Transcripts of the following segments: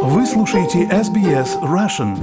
Вы слушаете SBS Russian.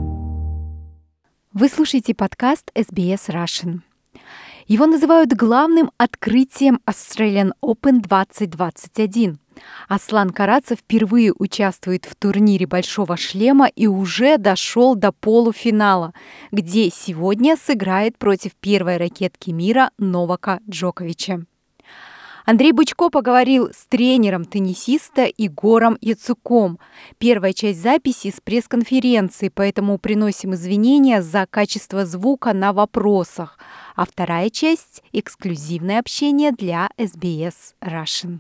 Вы слушаете подкаст SBS Russian. Его называют главным открытием Australian Open 2021. Аслан Карацев впервые участвует в турнире «Большого шлема» и уже дошел до полуфинала, где сегодня сыграет против первой ракетки мира Новака Джоковича. Андрей Бычко поговорил с тренером теннисиста Игорем Яцуком. Первая часть записи с пресс-конференции, поэтому приносим извинения за качество звука на вопросах. А вторая часть – эксклюзивное общение для SBS Russian.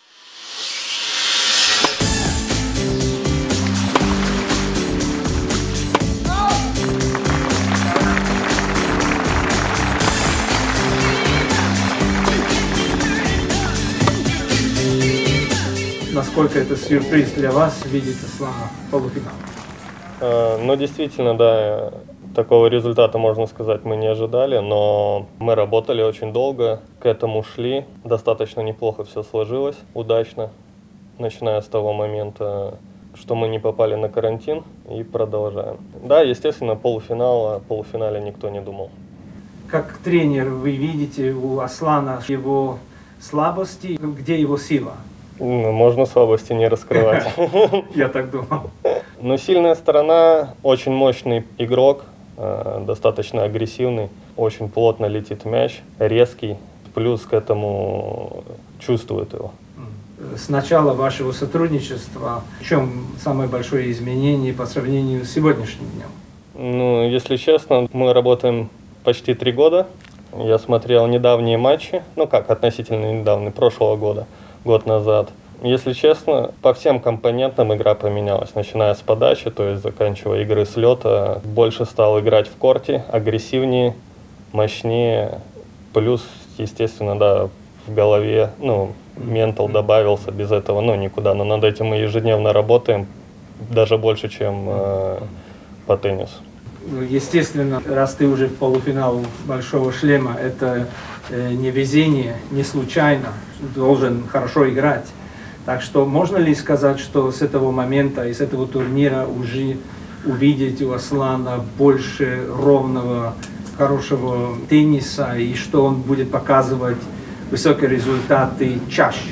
Насколько это сюрприз для вас видеть Аслана в полуфинале? Ну, действительно, да, такого результата, можно сказать, мы не ожидали, но мы работали очень долго, к этому шли, достаточно неплохо все сложилось, удачно, начиная с того момента, что мы не попали на карантин, и продолжаем. Да, естественно, о полуфинале никто не думал. Как тренер вы видите у Аслана его слабости, где его сила? Можно слабости не раскрывать. Я так думал. Но сильная сторона, очень мощный игрок, достаточно агрессивный, очень плотно летит мяч, резкий, плюс к этому чувствует его. С начала вашего сотрудничества в чем самое большое изменение по сравнению с сегодняшним днем? Ну, если честно, мы работаем почти 3 года. Я смотрел недавние матчи, относительно недавние, прошлого года. Год назад. Если честно, по всем компонентам игра поменялась, начиная с подачи, то есть заканчивая игры с лета. Больше стал играть в корте, агрессивнее, мощнее. Плюс, естественно, да, в голове, ментал добавился, без этого, никуда. Но над этим мы ежедневно работаем, даже больше, чем по теннису. Естественно, раз ты уже в полуфинал «Большого шлема», это не везение, не случайно, должен хорошо играть. Так что можно ли сказать, что с этого момента и с этого турнира уже увидеть у Аслана больше ровного, хорошего тенниса, и что он будет показывать высокие результаты чаще?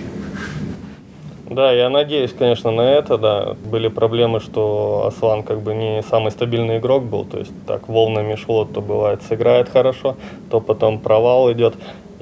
Да, я надеюсь, конечно, на это, да. Были проблемы, что Аслан не самый стабильный игрок был, то есть так волнами шло, то бывает сыграет хорошо, то потом провал идет.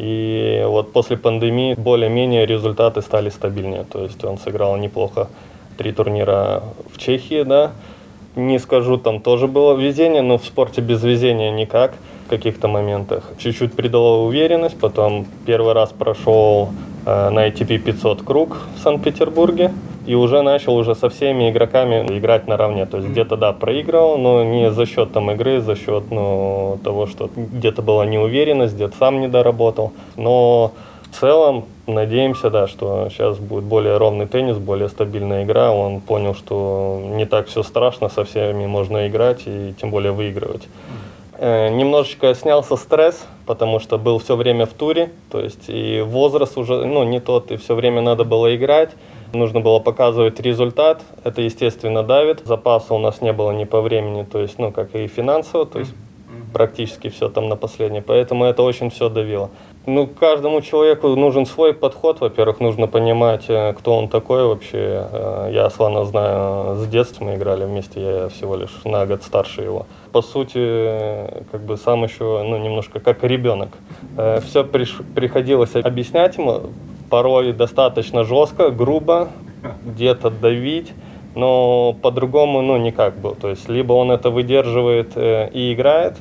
И вот после пандемии более-менее результаты стали стабильнее, то есть он сыграл неплохо 3 турнира в Чехии, да. Не скажу, там тоже было везение, но в спорте без везения никак в каких-то моментах. Чуть-чуть придало уверенность, потом первый раз прошел на ATP 500 круг в Санкт-Петербурге и уже начал со всеми игроками играть наравне. То есть где-то, да, проигрывал, но не за счет игры, за счет того, что где-то была неуверенность, где-то сам не доработал. Но в целом надеемся, да, что сейчас будет более ровный теннис, более стабильная игра. Он понял, что не так все страшно, со всеми можно играть и тем более выигрывать. Немножечко снялся стресс, потому что был все время в туре, то есть и возраст уже не тот, и все время надо было играть, нужно было показывать результат, это, естественно, давит. Запаса у нас не было ни по времени, то есть, как и финансово, то есть практически все там на последнее, поэтому это очень все давило. Каждому человеку нужен свой подход, во-первых, нужно понимать, кто он такой вообще. Я Аслана знаю с детства, мы играли вместе, я всего лишь на год старше его. По сути, сам еще, немножко как ребенок. Все приходилось объяснять ему, порой достаточно жестко, грубо, где-то давить. Но по-другому, никак было. То есть, либо он это выдерживает и играет,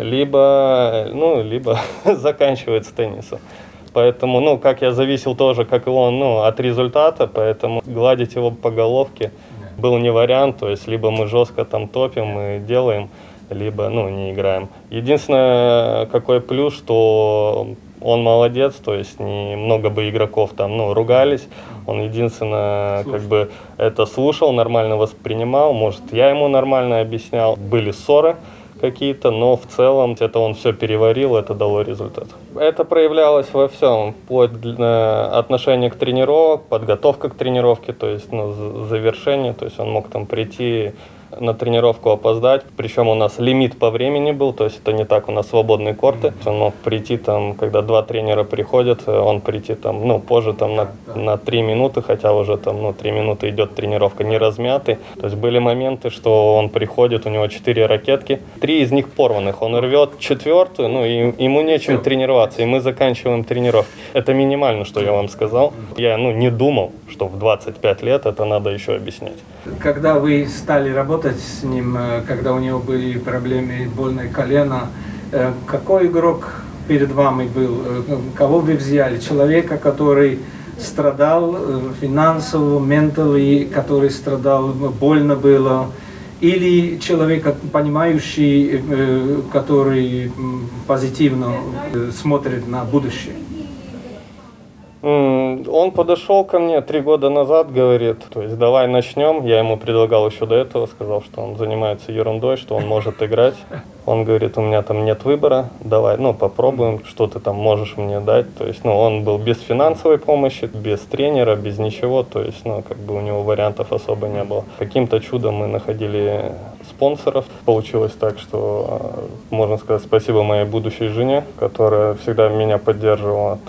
либо заканчивает с теннисом. Поэтому, как я зависел тоже, как и он, от результата, поэтому гладить его по головке был не вариант. То есть, либо мы жестко там топим и делаем, либо, не играем. Единственное, какой плюс, что он молодец, то есть немного бы игроков там, ругались. Он единственное, это слушал, нормально воспринимал. Может, я ему нормально объяснял. Были ссоры, какие-то, но в целом это он все переварил, это дало результат. Это проявлялось во всем, вплоть до отношения к тренировке, подготовка к тренировке, то есть завершение, то есть он мог там прийти на тренировку опоздать, причем у нас лимит по времени был, то есть это не так, у нас свободные корты, он мог прийти там, когда 2 тренера приходят, он прийти там, позже там на 3 минуты, хотя уже там, 3 минуты идет тренировка, не размятый, то есть были моменты, что он приходит, у него 4 ракетки, 3 из них порванных, он рвет 4-ю, и ему нечем тренироваться, и мы заканчиваем тренировку. Это минимально, что я вам сказал, я, не думал, что в 25 лет это надо еще объяснять. Когда вы стали работать с ним, когда у него были проблемы, больное колено, какой игрок перед вами был? Кого вы взяли? Человека, который страдал финансово, ментально, который страдал, больно было? Или человека, понимающий, который позитивно смотрит на будущее? Он подошел ко мне 3 года назад, говорит, то есть давай начнем. Я ему предлагал еще до этого, сказал, что он занимается ерундой, что он может играть. Он говорит, у меня там нет выбора, давай, попробуем, что ты там можешь мне дать. То есть, он был без финансовой помощи, без тренера, без ничего, то есть, у него вариантов особо не было. Каким-то чудом мы находили спонсоров. Получилось так, что, можно сказать, спасибо моей будущей жене, которая всегда меня поддерживала.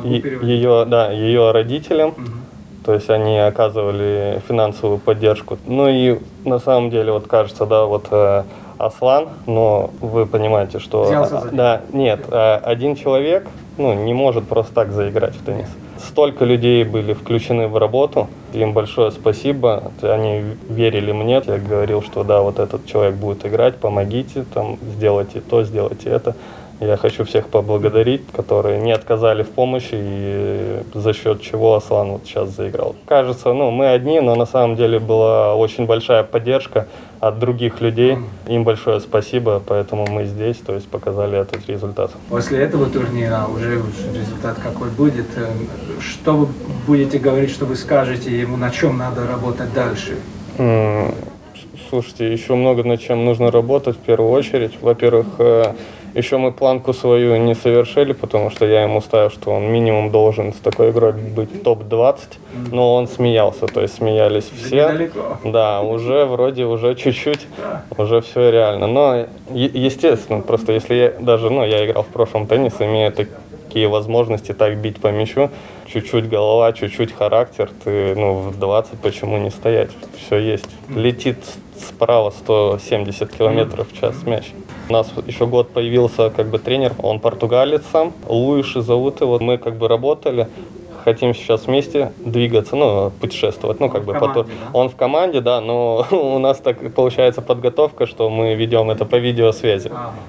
Ее родителям, то есть они оказывали финансовую поддержку. И на самом деле, кажется, Аслан, но вы понимаете, что... один человек, не может просто так заиграть в теннис. Столько людей были включены в работу, им большое спасибо, они верили мне, я говорил, что этот человек будет играть, помогите, сделайте то, сделайте это. Я хочу всех поблагодарить, которые не отказали в помощи и за счет чего Аслан сейчас заиграл. Кажется, мы одни, но на самом деле была очень большая поддержка от других людей. Им большое спасибо, поэтому мы здесь, то есть показали этот результат. После этого турнира уже результат какой будет? Что вы будете говорить, что вы скажете ему, на чем надо работать дальше? Слушайте, еще много над чем нужно работать в первую очередь. Во-первых, еще мы планку свою не совершили, потому что я ему ставил, что он минимум должен с такой игрой быть топ-20, но он смеялся, то есть смеялись все. Недалеко. Да, уже чуть-чуть, уже все реально. Но, естественно, просто если я играл в прошлом теннис, имея такие возможности так бить по мячу, чуть-чуть голова, чуть-чуть характер, ты, в 20 почему не стоять? Все есть. Летит справа 170 километров в час мяч. У нас еще год появился тренер, он португалец сам, Луиши зовут его. Мы работали, хотим сейчас вместе двигаться, путешествовать. Он в команде, да, но у нас так получается подготовка, что мы ведем это по видеосвязи.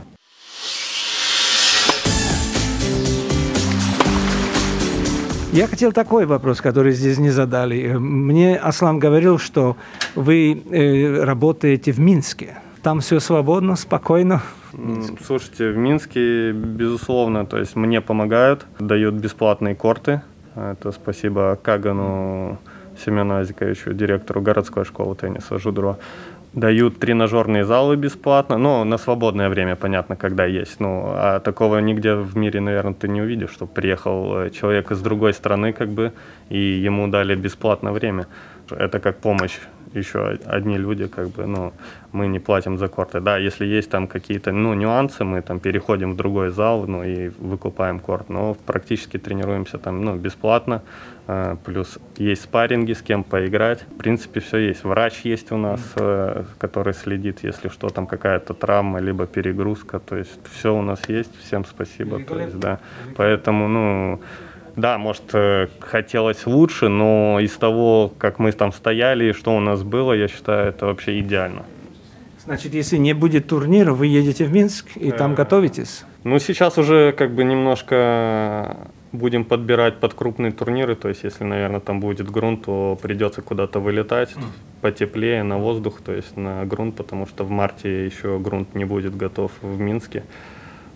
Я хотел такой вопрос, который здесь не задали. Мне Аслан говорил, что вы работаете в Минске. Там все свободно, спокойно? Слушайте, в Минске, безусловно, то есть мне помогают, дают бесплатные корты. Это спасибо Кагану Семену Азиковичу, директору городской школы тенниса Жудро. Дают тренажерные залы бесплатно, на свободное время, понятно, когда есть. А такого нигде в мире, наверное, ты не увидишь, что приехал человек из другой страны, и ему дали бесплатно время. Это как помощь. Еще одни люди, мы не платим за корты. Да, если есть там какие-то, нюансы, мы там переходим в другой зал, и выкупаем корт. Но практически тренируемся там, бесплатно. Плюс есть спарринги, с кем поиграть. В принципе, все есть. Врач есть у нас, который следит, если что, там какая-то травма, либо перегрузка. То есть все у нас есть. Всем спасибо. То есть, да. Поэтому, да, может, хотелось лучше, но из того, как мы там стояли и что у нас было, я считаю, это вообще идеально. Значит, если не будет турнира, вы едете в Минск и там готовитесь? Сейчас уже немножко будем подбирать под крупные турниры, то есть если, наверное, там будет грунт, то придется куда-то вылетать потеплее, на воздух, то есть на грунт, потому что в марте еще грунт не будет готов в Минске.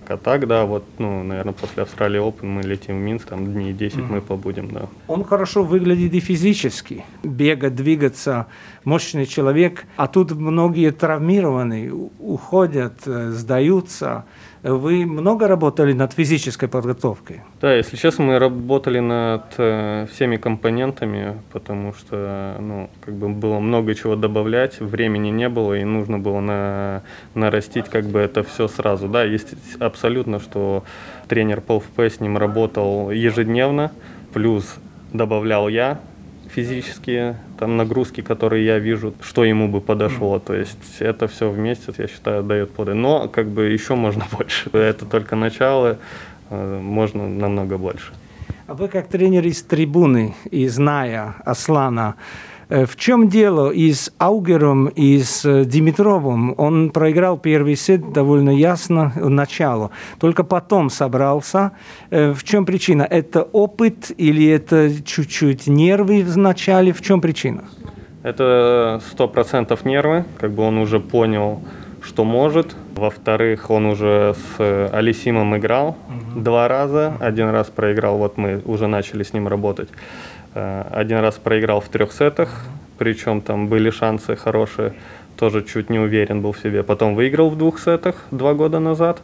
А так, да, вот, ну, наверное, после Австралии Open мы летим в Минск, там дней 10 мы побудем, да. Он хорошо выглядит и физически. Бегать, двигаться, мощный человек. А тут многие травмированные, уходят, сдаются. Вы много работали над физической подготовкой? Да, если честно, мы работали над всеми компонентами, потому что, ну, как бы было много чего добавлять, времени не было, и нужно было нарастить как бы это все сразу. Да, есть абсолютно, что тренер по ЛФП с ним работал ежедневно, плюс добавлял я физические там нагрузки, которые я вижу, что ему бы подошло. То есть это все вместе, я считаю, дает плоды. Но как бы еще можно больше. Это только начало, можно намного больше. А вы как тренер из трибуны, и зная Аслана, в чем дело и с Аугером, и с Димитровым? Он проиграл первый сет довольно ясно начало, только потом собрался. В чем причина? Это опыт или это чуть-чуть нервы в начале? В чем причина? Это 100% нервы, как бы он уже понял, что может. Во-вторых, он уже с Алисимом играл 2 раза. 1 раз проиграл, вот мы уже начали с ним работать. 1 раз проиграл в 3 сетах, причем там были шансы хорошие, тоже чуть не уверен был в себе. Потом выиграл в 2 сетах 2 года назад.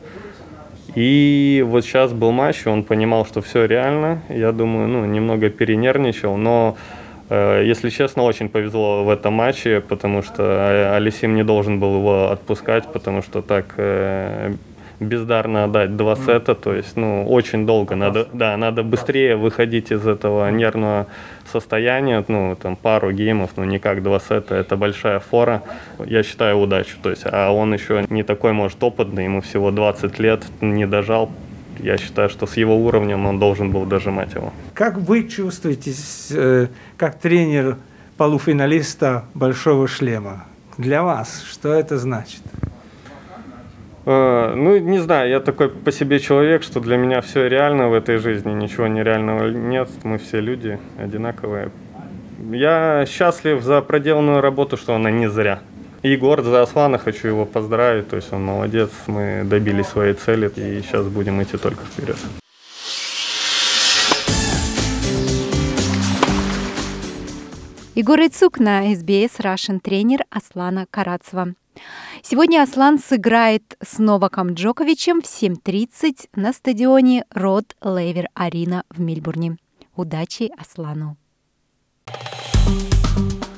И вот сейчас был матч, и он понимал, что все реально. Я думаю, ну, немного перенервничал, но, если честно, очень повезло в этом матче, потому что Алисим не должен был его отпускать, потому что так бездарно отдать 2 сета, то есть, ну, очень долго надо быстрее выходить из этого нервного состояния, ну, там, пару геймов, ну, не как 2 сета, это большая фора, я считаю, удачу, то есть, а он еще не такой, может, опытный, ему всего 20 лет, не дожал, я считаю, что с его уровнем он должен был дожимать его. Как вы чувствуетесь, как тренер полуфиналиста «Большого шлема»? Для вас что это значит? Ну, не знаю, я такой по себе человек, что для меня все реально в этой жизни, ничего нереального нет, мы все люди одинаковые. Я счастлив за проделанную работу, что она не зря. И горд за Аслана, хочу его поздравить, то есть он молодец, мы добились своей цели и сейчас будем идти только вперед. Егор Яцук на SBS Russian, тренер Аслана Карацева. Сегодня Аслан сыграет с Новаком Джоковичем в 7:30 на стадионе Род Лейвер Арена в Мельбурне. Удачи Аслану!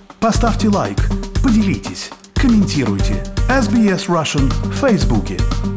Поставьте лайк, поделитесь, комментируйте. SBS Russian в Фейсбуке.